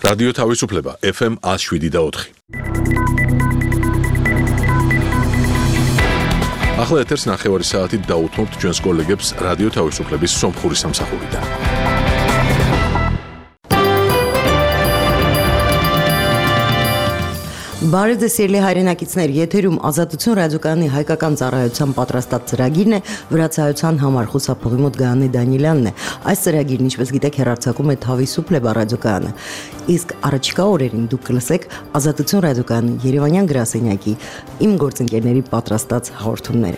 რადიო თავისუფლება FM 107.4. ახლა ეთერს ნახევარი საათით დაუთმობთ ჩვენს კოლეგებს რადიო თავისუფლების სომხური სამსახურიდან. Բարև ձեզ սիրելի հայրենակիցներ, եթերում Ազատություն ռադիոկայանի հայկական ծառայության պատրաստած ծրագիրն է, վրացայության համար խուսափողի մոտ Գայանե Դանիելյանն է։ Այս ծրագիրն, ինչպես գիտեք, հեռարձակում է Თავისუფლება ռադիոկայանը։ Իսկ առաջիկա օրերին դուք կլսեք Ազատություն ռադիոկայանի Երևանյան գրասենյակի իմ գործընկերների պատրաստած հաղորդումները։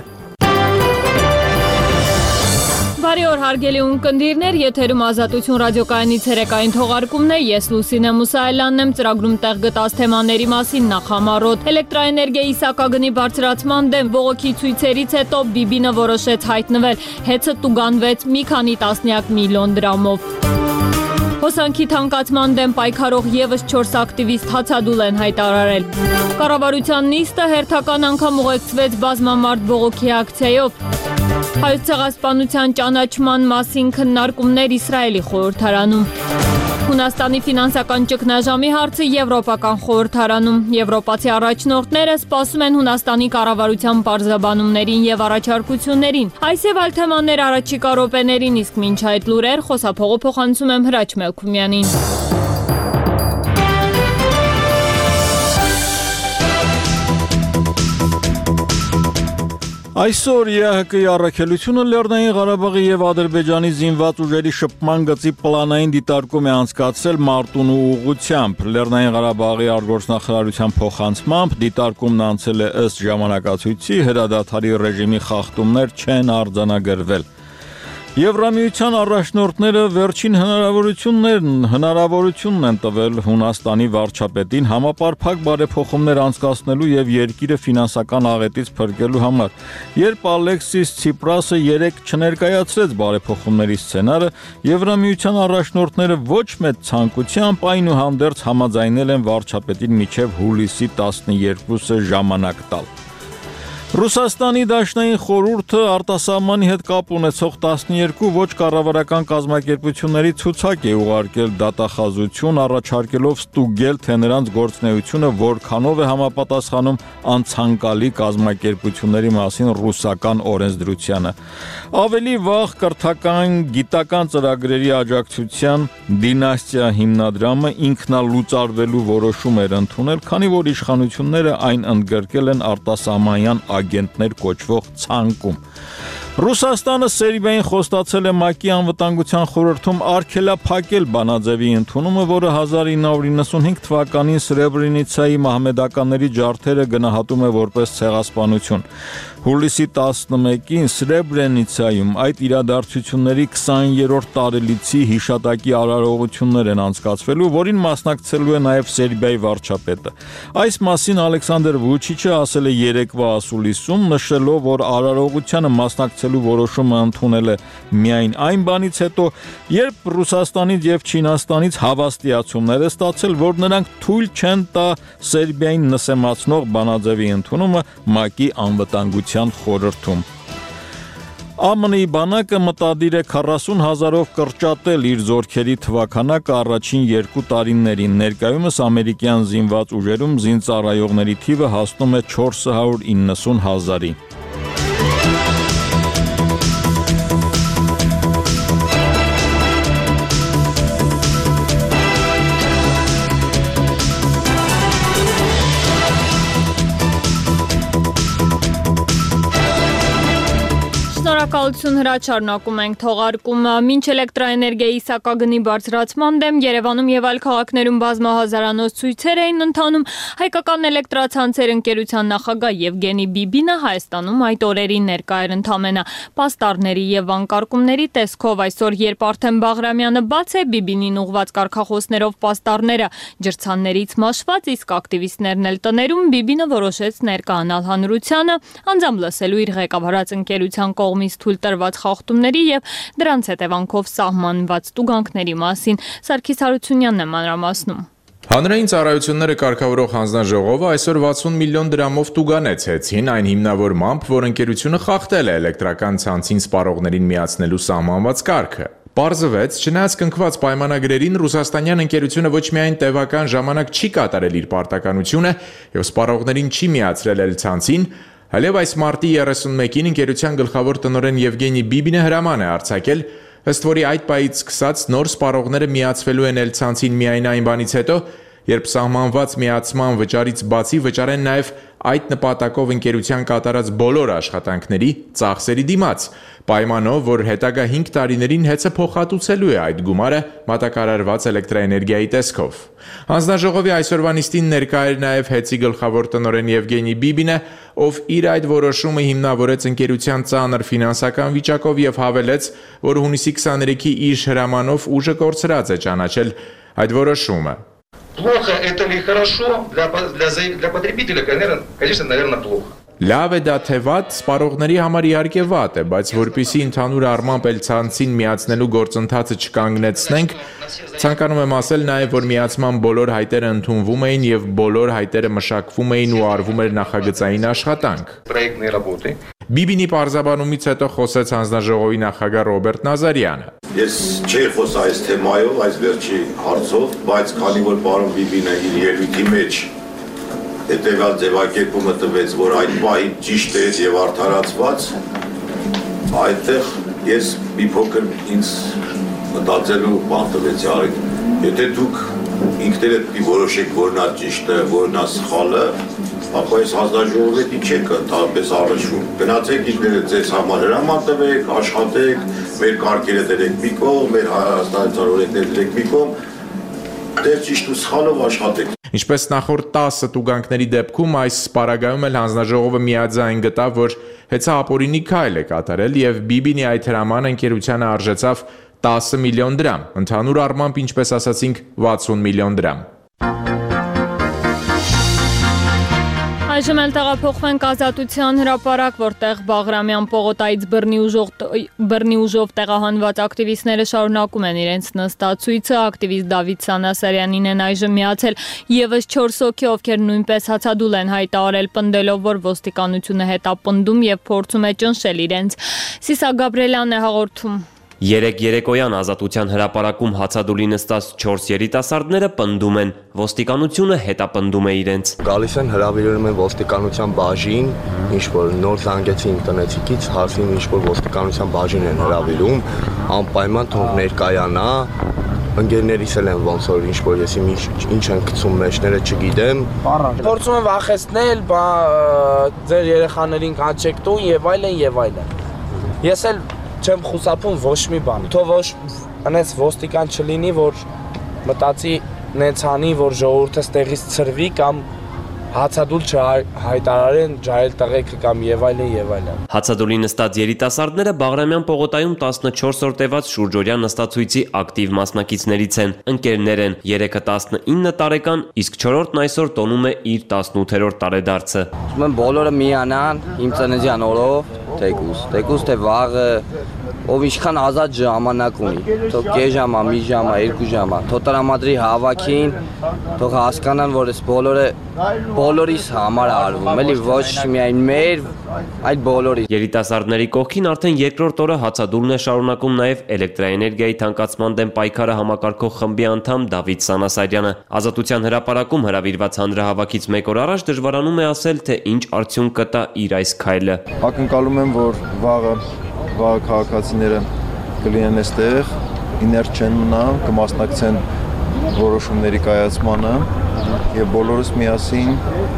Բարի օր հարգելի ունկնդիրներ, եթերում Ազատություն ռադիոկայանի ցերեկային թողարկումն է, ես Լուսինե Մուսայելյանն եմ, ծրագրում տեղ գտած թեմաների մասին նախամարոտ։ Էլեկտրաէներգիայի սակագնի բարձրացման դեմ բողոքի ցույցերից հետո Բիբինը որոշեց հայտնվել, հեծը տուգանվեց մի քանի տասնյակ միլիոն դրամով։ Հոսանքի թանկացման դեմ պայքարող եւս 4 ակտիվիստ հացադուլ են հայտարարել։ Կառավարության նիստը հերթական անգամ ուղեկցվեց բազմամարդ բողոքի ակցիայով։ Հայոց ցեղասպանության ճանաչման մասին քննարկումներ Իսրայելի խորհրդարանում։ Հունաստանի ֆինանսական ճգնաժամի հարցը Եվրոպական խորհրդարանում։ Եվրոպացի առաջնորդները սպասում են Հունաստանի կառավարության պարզաբանումներին եւ առաջարկություններին։ Այս եւ այլ թեմաներ առաջիկա րոպեներին, իսկ մինչ այդ լուրեր խոսափողը փոխանցում եմ Հրաչ Մելքումյանին։ Այսօր ԵՀԿ-ի առաքելությունը Լեռնային Ղարաբաղի եւ Ադրբեջանի զինված ուժերի շփման գծի պլանային դիտարկում է անցկացրել Մարտունու ուղղությամբ։ Լեռնային Ղարաբաղի արտգործնախարարության փոխանցմամբ դիտարկումն անցել է ըստ ժամանակացույցի, հրադադարի ռեժիմի խախտումներ չեն արձանագրվել։ Եվրամիության առաջնորդները վերջին հնարավորությունն են տվել Հունաստանի վարչապետին համապարփակ բարեփոխումներ անցկացնելու եւ երկիրը ֆինանսական աղետից փրկելու համար։ Երբ Ալեքսիս Ցիպրասը երեկ չներկայացրեց բարեփոխումների սցենարը, Եվրամիության առաջնորդները ոչ մեծ ցանկությամբ այնուհանդերձ համաձայնել են վարչապետին մինչև հուլիսի 12-ը ժամանակ տալ։ Ռուսաստանի Դաշնային խորհուրդը արտասահմանի հետ կապ ունեցող 12 ոչ կառավարական կազմակերպությունների ցուցակ է ուղարկել դատախազություն, առաջարկելով ստուգել, թե նրանց գործունեությունը որքանով է համապատասխանում անցանկալի կազմակերպությունների մասին ռուսական օրենսդրությանը։ Ավելի վաղ կրթական գիտական ծրագրերի աջակցության դինաստիա հիմնադրամը ինքնալուծարվելու որոշում էր ընդունել, քանի որ իշխանությունները այն ընդգրկել են արտասահմանյան agentներ կոչվող ցանկում։ Ռուսաստանը Սերբիային խոստացել է ՄԱԿ-ի անվտանգության խորհրդում արգելափակել բանաձևի ընդունումը, որը 1995 թվականին Սրեբրենիցայի մահմեդականների ջարդերը գնահատում է որպես ցեղասպանություն։ Հուլիսի 11-ին Սրեբրենիցայում այդ իրադարձությունների 20-րդ տարելիցի հիշատակի արարողություններ են անցկացվելու, որին մասնակցելու է նաև Սերբիայի վարչապետը։ Այս մասին Ալեքսանդր Վուչիչը ասել է երեկվա ասուլիսում, նշելով, որ արարողությանը մասնակցելու որոշումը ընդունել է միայն այն բանից հետո, երբ Ռուսաստանից եւ Չինաստանից հավաստիացումներ է ստացել, որ նրանք թույլ չեն տա Սերբիային նսեմացնող բանաձևի ընդունումը ՄԱԿ-ի անվտանգության խորհրդում։ ԱՄՆ-ի բանակը մտադիր է 40,000-ով կրճատել իր զորքերի թվաքանակը առաջին 2 տարիներին։ Ներկայումս ամերիկյան զինված ուժերում զինծառայողների թիվը հասնում է 490,000-ի։ Շնորհակալություն Հրաչ, շարունակում ենք թողարկումը։ Մինչ էլեկտրաէներգիայի սակագնի բարձրացման դեմ Երևանում եւ այլ քաղաքներում բազմահազարանոց ցույցեր էին ընթանում, հայկական էլեկտրացանցեր ընկերության նախագահ Եվգենի Բիբինը Հայաստանում այդ օրերին ներկա էր ընդամենը պաստառների եւ անկարգումների տեսքով։ Այսօր, երբ արդեն Բաղրամյանը բաց է, Բիբինին ուղված կարգախոսներով պաստառները ջրցաններից մաշված, իսկ ակտիվիստներն էլ տներում, Բիբինը որոշեց ներկայանալ հանրությանը, անձամբ լսելու իր ղեկավարած ընկերության կողմից թույլ տրված խախտումների եւ դրանց հետևանքով սահմանված տուգանքների մասին։ Սարգիս Հարությունյանն է մանրամասնում։ Հանրային ծառայությունները կարգավորող հանձնաժողովը այսօր 60 միլիոն դրամով տուգանեցին այն հիմնավորմամբ, որ ընկերությունը խախտել է էլեկտրական ցանցին սպառողներին միացնելու սահմանված կարգը։ Պարզվեց, չնայած կնքված պայմանագրերին Ռուսաստանյան ընկերությունը ոչ միայն տևական ժամանակ չի կատարել իր պարտականությունը եւ սպառողներին չի միացրել Էլ-ցանցին, այլև այս մարտի 31-ին ընկերության գլխավոր տնօրեն Եվգենի Բիբինը հրաման է արձակել, ըստ որի այդ պահից սկսած նոր սպառողները միացվելու են Էլ-ցանցին միայն այն բանից հետո, երբ սահմանված միացման վճարից բացի վճարեն նաև այդ նպատակով ընկերության կատարած բոլոր աշխատանքների ծախսերի դիմաց, պայմանով, որ հետագա 5 տարիներին ՀԵՑ-ը փոխհատուցելու է այդ գումարը մատակարարված էլեկտրաէներգիայի տեսքով։ Հանձնաժողովի այսօրվա նիստին ներկա էր նաև ՀԵՑ-ի գլխավոր տնօրեն Եվգենի Բիբինը, ով իր այդ որոշումը հիմնավորեց ընկերության ծանր ֆինանսական վիճակով եւ հավելեց, որ հունիսի 23-ի իր հրամանով ուժը կորցրած է ճանաչել այդ որոշումը։ Плохо это ли хорошо для потребителя, конечно, наверное, плохо. Լավ է դա թե վատ, սպառողների համար իհարկե վատ է, բայց որպեսզի ընդհանուր առմամբ Էլ-ցանցին միացնելու գործընթացը չկանգնեցնենք, ցանկանում եմ ասել նաև, որ միացման բոլոր հայտերը ընդունվում էին եւ բոլոր հայտերը մշակվում էին ու արվում էր նախագծային աշխատանք։ Բիբինի պարզաբանումից հետո խոսեց հանձնաժողովի նախագահ Ռոբերտ Նազարյանը։ Ես չէի խոսա այս թեմայով, այս վերջի հարցով, բայց քանի որ պարոն Բիբինը իր ելույթի մեջ հետևյալ ձևակերպումը տվեց, որ այդ պահին ճիշտ է եւ արդարացված, այդտեղ ես մի փոքր ինձ մտածելու բան տվեցի, արեք, եթե դուք ինքներդ մի որոշեք, որն է ճիշտը, որն է սխալը, ապա այս հանձնաժողովի չեք ընդհանրապես առնչվում։ Գնացեք ինքներդ ձեզ համար հրաման տվեք, աշխատեք, մեր կարգերը դրեք մի կողմ, մեր հայաստանյան օրենքները դրեք մի կողմ, դեր ճիշտ ու սխալով աշխատեք։ Ինչպես նախորդ 10 տուգանքների դեպքում այս պարագայում էլ հանձնաժողովը միաձայն գտավ, որ ՀԵՑ-ը ապօրինի քայլ է կատարել եւ Բիբինի այդ հրամանը ընկերությանը արժեցավ 10 միլիոն դրամ, ընդհանուր առմամբ, ինչպես ասացինք, 60 միլիոն դրամ։ Այժմ էլ տեղափոխվենք Ազատության հրապարակ, որտեղ Բաղրամյան պողոտայից բռնի ուժով տեղահանված ակտիվիստները շարունակում են իրենց նստացույցը, ակտիվիստ Դավիթ Սանասարյանին են այժմ միացել եւս 4 հոգի, ովքեր նույնպես հացադուլ են հայտարարել, պնդելով, որ ոստիկանությունը հետապնդում եւ փորձում է ճնշել իրենց։ Սիսա Գաբրելյանն է հաղորդում։ Երեկոյան Ազատության հրապարակում հացադուլի նստած 4 երիտասարդները պնդում են, ոստիկանությունը հետապնդում է իրենց։ Գալիս են հրավիրում են ոստիկանության բաժին, ինչ-որ նոր զանգեցին տնեցիկից, հարցին ինչ-որ ոստիկանության բաժին են հրավիրում, անպայման թող ներկայանա, ընկերներիս էլ են ոնց որ ինչ-որ ես ինչ են գցում մեջները չգիտեմ։ Փորձում են վախեցնել, ձեր երեխաներին կանչեք տուն եւ այլն եւ այլն։ Ես էլ չեմ խուսափում ոչ մի բան։ Թող ոչ անես ոստիկան չլինի, որ մտածի նեցանի, որ ժողովուրդը ստեղից ծրվի կամ հացադուլ չհայտարարեն, ջահել տղեկը կամ եւ այլն եւ այլն։ Հացադուլի նստած երիտասարդները Բաղրամյան պողոտայում 14 օր տևած շուրջօրյա նստացույցի ակտիվ մասնակիցներից են, ընկերներ են, 3-ը 19 տարեկան, իսկ 4-րդն այսօր տոնում է իր 18-րդ տարեդարձը։ Ուզում եմ բոլորը միանան իմ ծննդյան օրով, թեկուզ թե վաղը, ով ինչքան ազատ ժամանակ ունի, թող կես ժամա, մի ժամա, 2 ժամա, թող տրամադրի հավաքին, թող հասկանան, որ այս բոլորիս համար արվում, էլի ոչ միայն մեր, այդ բոլորի։ Երիտասարդների կողքին արդեն երկրորդ օրը հացադուլն է շարունակում նաև էլեկտրաէներգիայի թանկացման դեմ պայքարը համակարգող խմբի անդամ Դավիթ Սանասարյանը։ Ազատության հրապարակում հրավիրված հանրահավաքից մեկ օր առաջ դժվարանում է ասել, թե ինչ արդյունք կտա իր այս քայլը։ Ակնկալում եմ, որ վաղը քաղաքացիները կլինեն այստեղ, իներտ չեն մնա, կմասնակցեն որոշումների կայացմանը եւ բոլորս միասին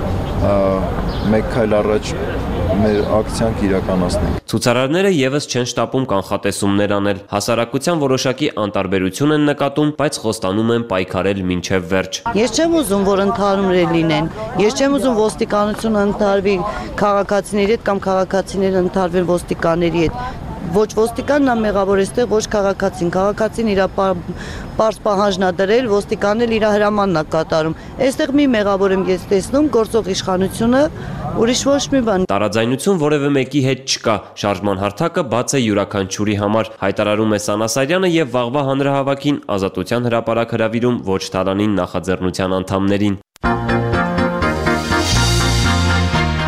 մեկ քայլ առաջ մեր ակցիան կիրականացնենք։ Ցուցարարները եւս չեն շտապում կանխատեսումներ անել։ Հասարակության որոշակի անտարբերություն են նկատում, բայց խոստանում են պայքարել մինչև վերջ։ Ես չեմ ուզում, որ ընդհանուր լինեն։ Ես չեմ ուզում ոստիկանությունը ընդհարվի քաղաքացիների հետ կամ քաղաքացիները ընդհարվեն ոստիկանների հետ։ Ոչ ոստիկանն է մեղավոր էստեղ, ոչ քաղաքացին։ Քաղաքացին իր պարզ պահանջն է դրել, ոստիկանն էլ իր հրամանն է կատարում։ Այստեղ մի մեղավոր եմ ես տեսնում, գործող իշխանությունը, ուրիշ ոչ մի բան։ Տարաձայնություն որևէ մեկի հետ չկա։ Շարժման հարթակը բաց է յուրաքանչյուրի համար, հայտարարում է Սանասարյանը եւ վաղվա հանրահավաքին Ազատության հրապարակ հրավիրում ոչ թալանին նախաձեռնության անդամներին։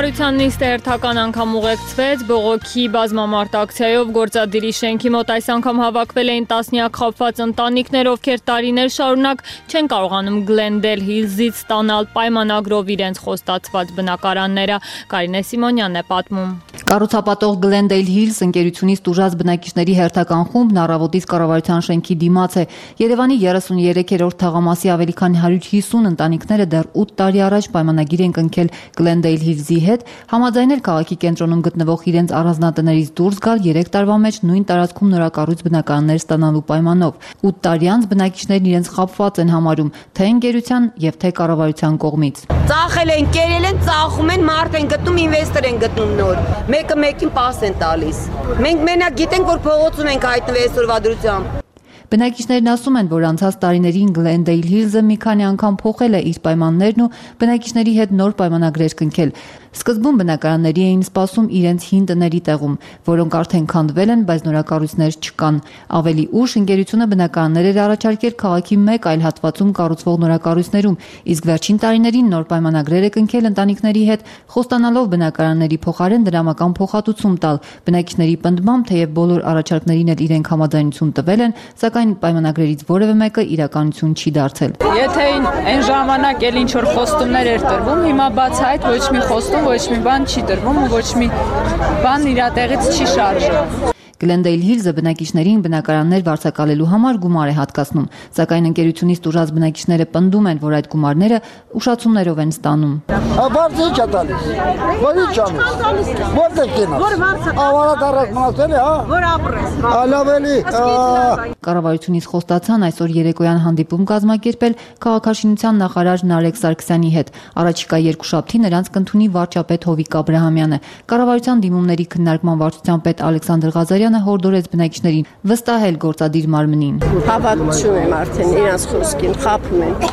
Կառավարության նիստը հերթական անգամ ուղեկցվեց բողոքի բազմամարդ ակցիայով գործադիրի շենքի մոտ այս անգամ հավաքվել էին տասնյակ խաբված ընտանիքներ, ովքեր տարիներ շարունակ չեն կարողանում Glendale Hills-ից ստանալ պայմանագրով իրենց խոստացված բնակարանները։ Կարինե Սիմոնյանն է պատմում։ Կառուցապատող Glendale Hills ընկերությունից տուժած բնակիչների հերթական խումբն առավոտից կառավարության շենքի դիմաց է։ Երևանի 33-րդ թաղամասի ավելի քան 150 ընտանիքները դեռ 8 տարի առաջ պայմանագիր են կնքել Glendale Hills-ի հետ, համաձայնել քաղաքի կենտրոնում գտնվող իրենց առանձնատներից դուրս գալ 3 տարվա մեջ նույն տարածքում նորակառույց բնակարաններ ստանալու պայմանով։ 8 տարի անց բնակիչներն իրենց խաբված են համարում թե ընկերության եւ թե կառավարության կողմից։ Ծախել են, կերել են, ծախում են, մարդ են գտնում, ինվեստոր են գտնում նոր։ Մեկը մեկին պաս են տալիս։ Մենք մենակ գիտենք, որ փողոցում ենք հայտնվել այսօրվա դրությամբ։ Բնակիչներն ասում են, որ անցած տարիներին Glendale Hills-ը մի քանի անգամ փոխել է իր պայմաններն ու բնակիչների հետ նոր պայմանագրեր կնքել։ Սկզբում բնակարանների էին սպասում իրենց հին տների տեղում, որոնք արդեն քանդվել են, բայց նորակառույցներ չկան։ Ավելի ուշ ընկերությունը բնակարաններ էր առաջարկել քաղաքի մեկ այլ հատվածում կառուցվող նորակառույցներում, իսկ վերջին տարիներին նոր պայմանագրեր է կնքել ընտանիքների հետ, խոստանալով բնակարանների փոխարեն դրամական փոխհատուցում տալ։ Բնակիչների պնդմամբ, թեև բոլոր առաջարկներին էլ իրենք համաձայնություն տվել են, սակայն պայմանագրերից որևէ մեկը իրականություն չի դարձել։ Եթե այն ժամանակ էլ ինչ որ խոստումներ էր տրվում, հիմա բաց այդ ոչ մի խոստում, ոչ մի բան չի տրվում ու ոչ մի բան իր տեղից չի շարժվում։ Glendale Hills-ը բնակիչներին բնակարաններ վարձակալելու համար գումար է հատկացնում, սակայն ընկերությունից տուժած բնակիչները պնդում են, որ այդ գումարները ուշացումներով են ստանում։ Բարձր չի տալիս։ Որի՞ չանես։ Որտե՞ղ կենաս։ Ավարադարակ մնացել է, հա։ Որ ապրես։ Ալավելի։ Կառավարությունից խոստացան այսօր երեկոյան հանդիպում կազմակերպել քաղաքաշինության նախարար Նարեկ Սարգսյանի հետ։ Առաջիկա երկուշաբթի նրանց կընդունի վարչապետ Հովիկ Աբրահամյանը։ Կառավարության դիմումների քննարկման վարչության պետ Ալեքսանդր Ղազարյանը հորդորեց բնակիչներին վստահել գործադիր մարմնին։ Հավատում եմ արդեն իրանց խոսքին, խաբում են։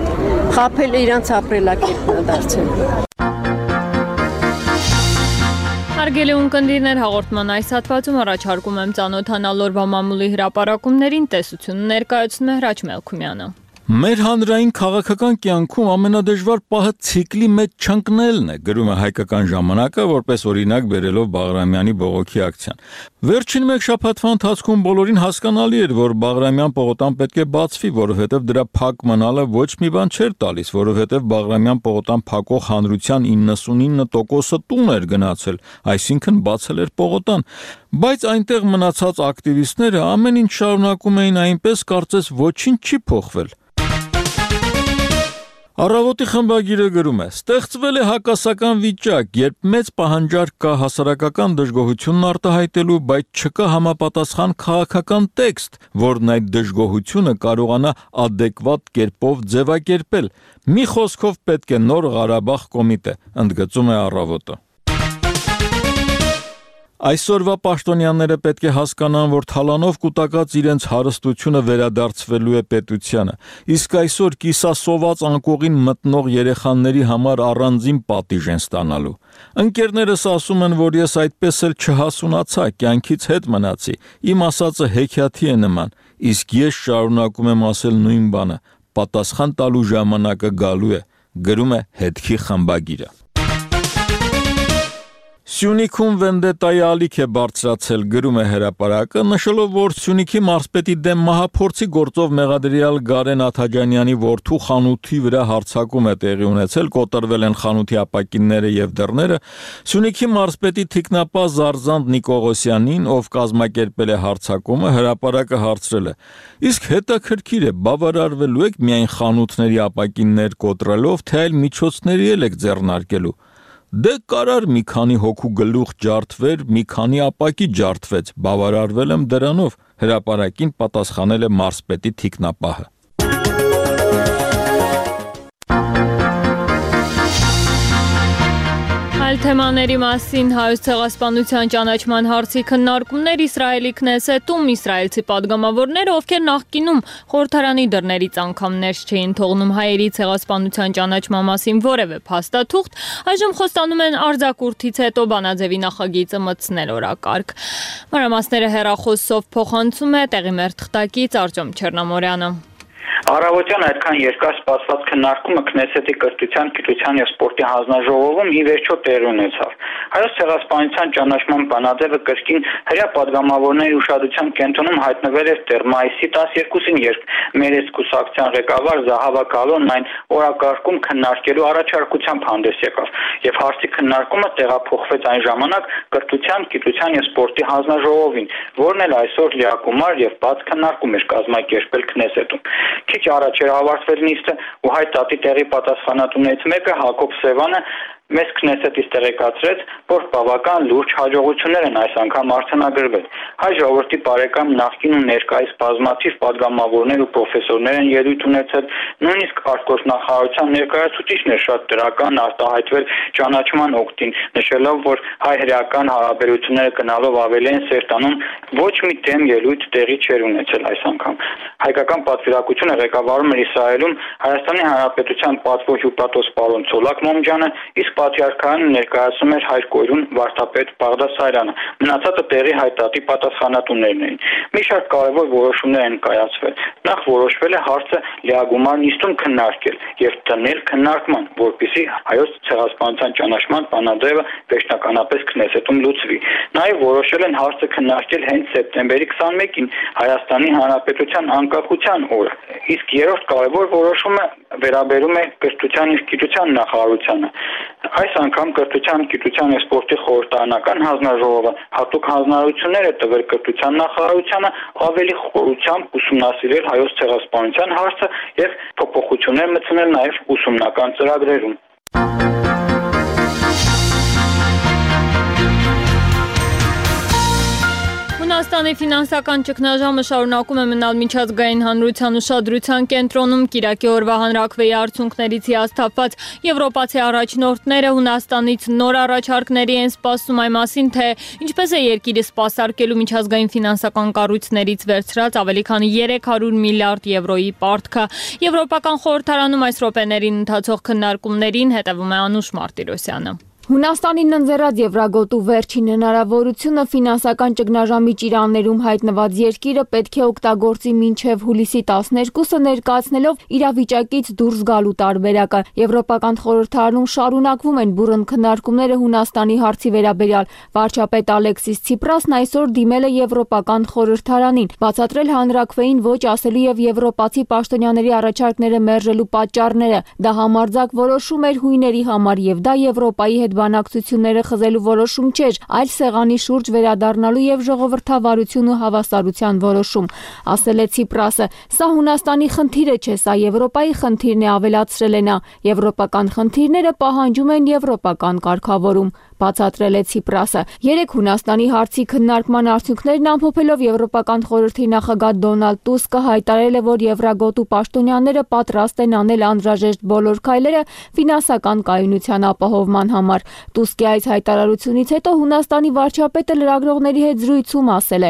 Խաբելը իրանց ապրելակերպն է դարձել։ Հարգելի ունկնդիրներ, հաղորդման այս հատվածում առաջարկում եմ ծանոթանալ օրվա մամուլի հրապարակումներին, տեսությունը ներկայացնում է Հրաչ Մելքումյանը։ Մեր հանրային քաղաքական կյանքում ամենադժվար պահը ցիկլի մեջ չընկնելն է, գրում է Հայկական ժամանակը, որպես օրինակ բերելով Բաղրամյանի բողոքի ակցիան։ Վերջին մեկ շաբաթվա ընթացքում բոլորին հասկանալի էր, որ Բաղրամյան պողոտան պետք է բացվի, որովհետև դրա փակ մնալը ոչ մի բան չէր տալիս, որովհետև Բաղրամյան պողոտան փակող հանրության 99%-ը տուն էր գնացել, այսինքն բացել էր պողոտան։ Բայց այնտեղ մնացած ակտիվիստները ամեն ինչ շարունակում էին այնպես, կարծես ոչինչ չի փոխվել։ Առավոտի խմբագիրը գրում է. ստեղծվել է հակասական վիճակ, երբ մեծ պահանջարկ կա հասարակական դժգոհությունն արտահայտելու, բայց չկա համապատասխան քաղաքական տեքստ, որն այդ դժգոհությունը կարողանա adekvat կերպով ձևակերպել։ Մի խոսքով պետք է նոր Ղարաբաղ կոմիտե, ընդգծում է Առավոտը։ Այսօրվա պաշտոնյաները պետք է հասկանան, որ թալանով կուտակած իրենց հարստությունը վերադարձվելու է պետությանը, իսկ այսօր կիսասոված անկողին մտնող երեխաների համար առանձին պատիժ են ստանալու։ Ընկերներս ասում են, որ ես այդպես էլ չհասունացա, կյանքից հետ մնացի, իմ ասածը հեքիաթի է նման, իսկ ես շարունակում եմ ասել նույն բանը, պատասխան տալու ժամանակը գալու է, գրում է Հետքի խմբագիրը։ Սյունիքում վենդետայի ալիք է բարձրացել, գրում է Հրապարակը, նշելով, որ Սյունիքի մարզպետի դեմ մահափորձի գործով մեղադրյալ Գարեն Աթաջանյանի որդու խանութի վրա հարձակում է տեղի ունեցել, կոտրվել են խանութի ապակինները եւ դռները։ Սյունիքի մարզպետի թիկնապահ Զարզանտ Նիկողոսյանին, ով կազմակերպել է հարձակումը, Հրապարակը հարցրել է. իսկ հետաքրքիր է, բավարարվելու եք միայն խանութների ապակիններ կոտրելով, թե այլ միջոցների եք ձեռնարկելու։ Դե կարար մի քանի հոգու գլուխ ջարդվեր, մի քանի ապակի ջարդվեց, բավարարվել եմ դրանով, Հրապարակին պատասխանել է մարզպետի թիկնապահը։ Այլ թեմաների մասին Հայոց ցեղասպանության ճանաչման հարցի քննարկումներ Իսրայելի Քնեսետում իսրայելցի падգամավորները, ովքեր նախկինում խորհրդարանի դռներից անգամ ներս չէին թողնում հայերի ցեղասպանության ճանաչման մասին որևէ փաստաթուղթ, այժմ խոստանում են արձակուրդից հետո բանաձևի նախագիծը մտցնել օրակարգ։ Մանրամասները հեռախոսով փոխանցում է տեղի մեր թղթակից Արտյոմ Չեռնամորյանը։ Առավոտյան այդքան երկար սպասված քննարկումը Քնեսեթի կրթության, գիտության եւ սպորտի հանձնաժողովում ի վերջո տեղի ունեցավ։ Հայոց ցեղասպանության ճանաչման բանաձևը կրկին հրյա падգամավորների ուշադրության կենտրոնում հայտնվել էր դեռ մայիսի 12-ին, երբ Մերես կուսակցության ղեկավար Զահավա Գալոնն այն օրակարգում քննարկելու առաջարկությամբ հանդես եկավ, եւ հարցի քննարկումը տեղափոխվեց այն ժամանակ կրթության, գիտության եւ սպորտի հանձնաժողովին, որն էլ այսօր լիակումար եւ բաց քննարկում էր կազմակերպել Քնեսեթում։ Քիչ առաջ էր ավարտվել նիստը, ու հայ տատի տեղի պատասխանատուներից մեկը Հակոբ Սևանը մեզ Քնեսեթից տեղեկացրեց, որ բավական լուրջ հաջողություններ են այս անգամ արձանագրվել։ Հայ ժողովրդի բարեկամ նախկին ու ներկայիս բազմաթիվ падգամավորներ ու պրոֆեսորներ են ելույթ ունեցել, նույնիսկ արտգործնախարարության ներկայացուցիչներ շատ դրական արտահայտվել ճանաչման օգտին, նշելով, որ հայ-հրեական հարաբերությունները գնալով ավելի են սերտանում, ոչ մի դեմ ելույթ տեղի չէր ունեցել այս անգամ։ Հայկական պատվիրակությունը ղեկավարում էր Իսրայելում Հայաստանի Հանրապետության պատվո հյուպատոս պարոն Ցոլակ Մոմջանը, իսկ Պատրիարքայանը ներկայացում էր հայր կոյրուն վարդապետ Բաղդասարյանը, մնացածը տեղի հայտատի պատասխանատուներն էին։ Մի շարք կարևոր որոշումներ են կայացվել։ Նախ որոշվել է հարցը լիագումար նիստում քննարկել եւ դնել քննարկման, որպեսզի հայոց ցեղասպանության ճանաչման բանաձևը վերջնականապես Քնեսեթում լուծվի։ Նաեւ որոշել են հարցը քննարկել հենց սեպտեմբերի 21-ին Հայաստանի Հանրապետության անկախության օրը։ Իսկ երրորդ կարևոր որոշումը վերաբերում է կրթության եւ գիտության նախարարությանը։ Այս անգամ կրթության, գիտության եւ սպորտի խորհրդարանական հանձնաժողովը հատուկ հանձնարարություններ է տվել կրթության նախարարությանը ավելի խորությամբ ուսումնասիրել հայոց ցեղասպանության հարցը եւ փոփոխություններ մտցնել նաեւ ուսումնական ծրագրերում։ Հունաստանի ֆինանսական ճգնաժամը շարունակում է մնալ միջազգային հանրության ուշադրության կենտրոնում։ Կիրակի օրվա հանրաքվեի արդյունքներից հիասթափված եվրոպացի առաջնորդները Հունաստանից նոր առաջարկների են սպասում այն մասին, թե ինչպես է երկիրը սպասարկելու միջազգային ֆինանսական կառույցներից վերցրած ավելի քան 300 միլիարդ եվրոյի պարտքը։ Եվրոպական խորհրդարանում այս րոպեներին ընթացող քննարկումներին հետևում է Անուշ Մարտիրոսյանը։ Հունաստանին ընձեռած եվրագոտու վերջին հնարավորությունը ֆինանսական ճգնաժամի ճիրաններում հայտնված երկիրը պետք է օգտագործի մինչև հուլիսի 12-ը ներկայացնելով իրավիճակից դուրս գալու տարբերակը։ Եվրոպական խորհրդարանում շարունակվում են բուռն քննարկումները Հունաստանի հարցի վերաբերյալ։ Վարչապետ Ալեքսիս Ցիպրասն այսօր դիմել է Եվրոպական խորհրդարանին, բացատրել հանրաքվեին ոչ ասելու եւ եվրոպացի պաշտոնյաների առաջարկները մերժելու պատճառները։ Դա համարձակ որոշում էր հույների համար եւ դա Եվրոպայի հետ բանակցությունները խզելու որոշում չէր, այլ սեղանի շուրջ վերադառնալու եւ ժողովրդավարություն ու հավասարության որոշում, ասել է Ցիպրասը։ Սա Հունաստանի խնդիրը չէ, սա Եվրոպայի խնդիրն է, ավելացրել է նա։ Եվրոպական խնդիրները պահանջում են եվրոպական կարգավորում, բացատրել է Ցիպրասը։ Երեք Հունաստանի հարցի քննարկման արդյունքներն ամփոփելով Եվրոպական խորհրդի նախագահ Դոնալդ Տուսկը հայտարարել է, որ Եվրագոտու պաշտոնյաները պատրաստ են անել անհրաժեշտ բոլոր քայլերը ֆինանսական կայունության ապահովման համար։ Տուսկի այս հայտարարությունից հետո Հունաստանի վարչապետը լրագրողների հետ զրույցում ասել է.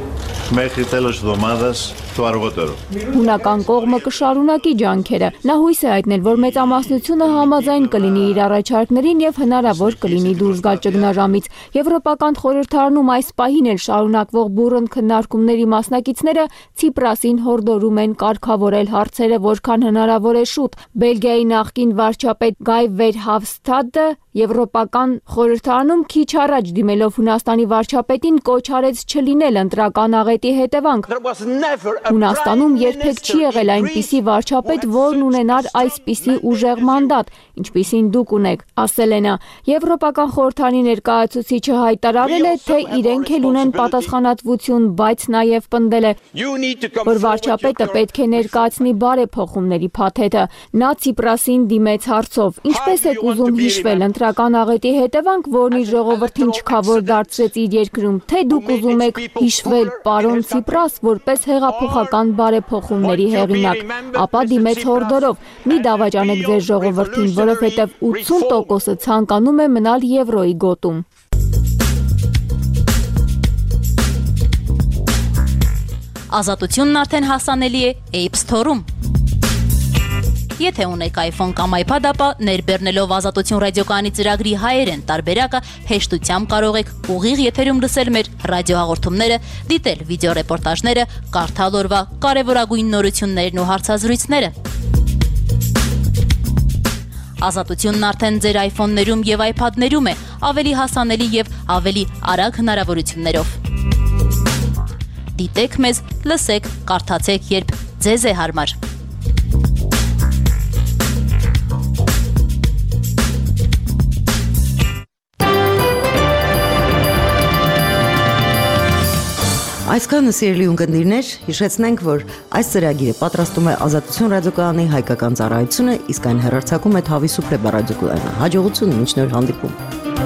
Հունական կողմը կշարունակի ջանքերը։ Նա հույս է հայտնել, որ մեծամասնությունը համաձայն կլինի իր առաջարկներին եւ հնարավոր կլինի դուրս գալ ճգնաժամից։ Եվրոպական խորհրդարանում այս պահին էլ շարունակվող բուռն քննարկումների մասնակիցները Ցիպրասին հորդորում են կարգավորել հարցերը որքան հնարավոր է շուտ։ Բելգիայի նախկին վարչապետ Գայ Վերհովստադը Եվրոպական խորհրդարանում քիչ առաջ դիմելով Հունաստանի վարչապետին կոչ արեց չլինել ընտրական աղետի հետևանք։ Հունաստանում երբեք չի եղել այնպիսի վարչապետ, որն ունենար այսպիսի ուժեղ մանդատ, ինչպիսին դուք ունեք, ասել է նա։ Եվրոպական խորհրդարանի ներկայացուցիչը հայտարարել է, թե իրենք էլ ունեն պատասխանատվություն, բայց նաև պնդել է, որ վարչապետը պետք է ներկայացնի բարեփոխումների փաթեթը։ Նա Ցիպրասին դիմեց հարցով. ինչպես եք ուզում հիշվել ընտրական աղետի հետևանք, որն իր ժողովրդին չքավոր դարձրեց իր երկրում, թե դուք ուզում եք հիշվել պարոն Ցիպրաս որպես հեղափոխական բարեփոխումների հեղինակ, ապա դիմեց հորդորով. մի դավաճանեք ձեր ժողովրդին, որովհետև 80%-ը ցանկանում է մնալ եվրոյի գոտում։ Ազատությունն արդեն հասանելի է App Store-ում։ Եթե ունեք iPhone կամ iPad, ապա ներբեռնելով Ազատություն ռադիոկայանի ծրագրի հայերեն տարբերակը հեշտությամբ կարող եք ուղիղ եթերում լսել մեր ռադիոհաղորդումները, դիտել վիդեոռեպորտաժները, կարդալ օրվա կարևորագույն նորություններն ու հարցազրույցները։ Ազատությունն արդեն ձեր iPhone-ներում եւ iPad-ներում է, ավելի հասանելի եւ ավելի արագ հնարավորություններով։ Դիտեք մեզ, լսեք, կարդացեք, երբ ձեզ է հարմար։ Այսքանը սիրելի ունկնդիրներ, հիշեցնենք, որ այս ծրագիրը պատրաստում է Ազատություն ռադիոկայանի հայկական ծառայությունը, իսկ այն հեռարձակում է Թավիսուփլե ռադիոկայանը։ Հաջողություն, մինչ նոր հանդիպում։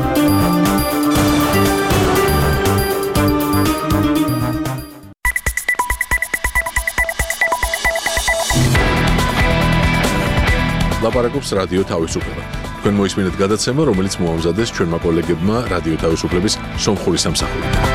Լապարակոպս ռադիո Թավիսուփլե։ Քան մոյսմինդ գադացեմը, რომელიც մոամզադես չորմա կոլեգեբմա ռադիո Թավիսուփլեբիս Սոմխորիսամ սախուրի։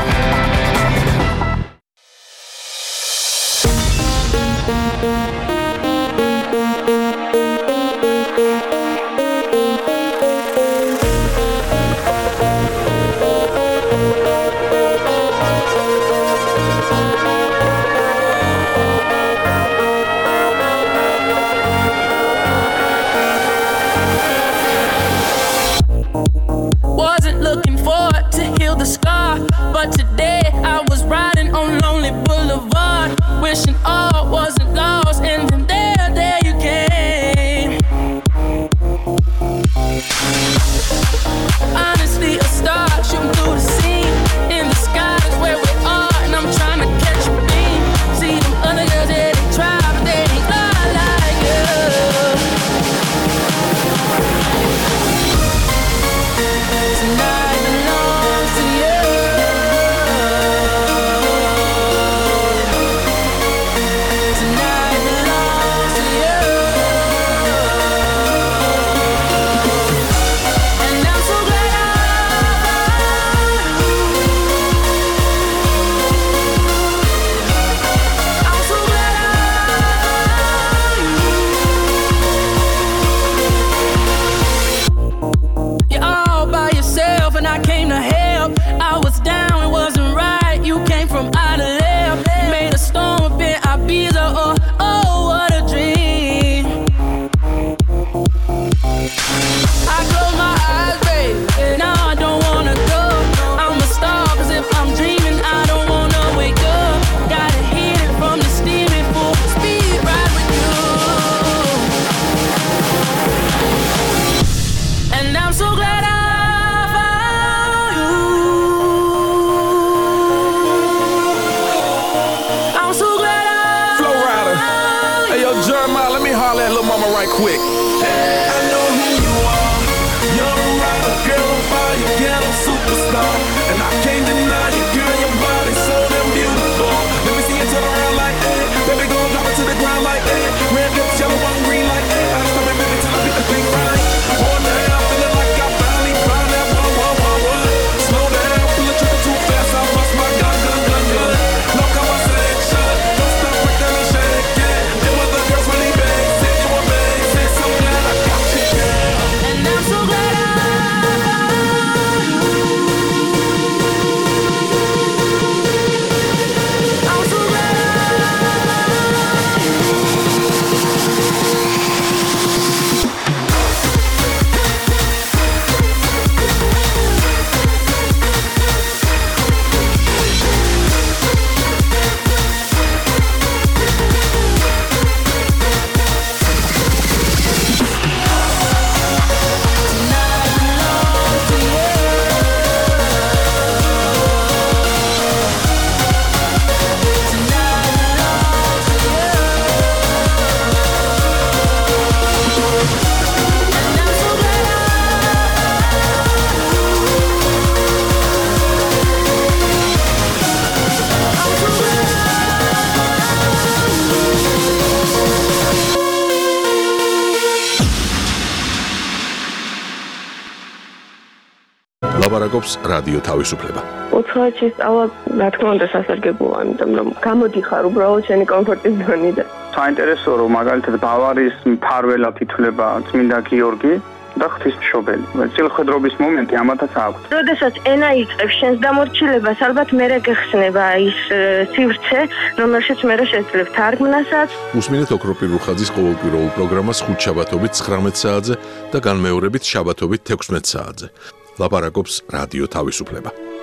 ლაპარაკობს რადიო თავისუფლება. უცხოეთში სწავლა, რა თქმა უნდა, სასარგებლოა, იმიტომ რომ გამოდიხარ უბრალოდ შენი კომფორტის ზონიდან. საინტერესო რომ მაგალითად ბავარიის მფარველად ითვლება წმინდა გიორგი და ღვთისმშობელი. წილხედრობის მომენტი ამათაც აქვს. როდესაც ენა იწყებს შენს დამორჩილებას, ალბათ მერე გეხსნება ის სივრცე, რომელშიც მერე შეძლებ თარგმნასაც. უსმინეთ ოქროპირ რუხაძის ყოველკვირეულ პროგრამას ხუთშაბათობით 19 საათზე და განმეორებით შაბათობით 16 საათზე. ლაპარაკობს რადიო თავისუფლება.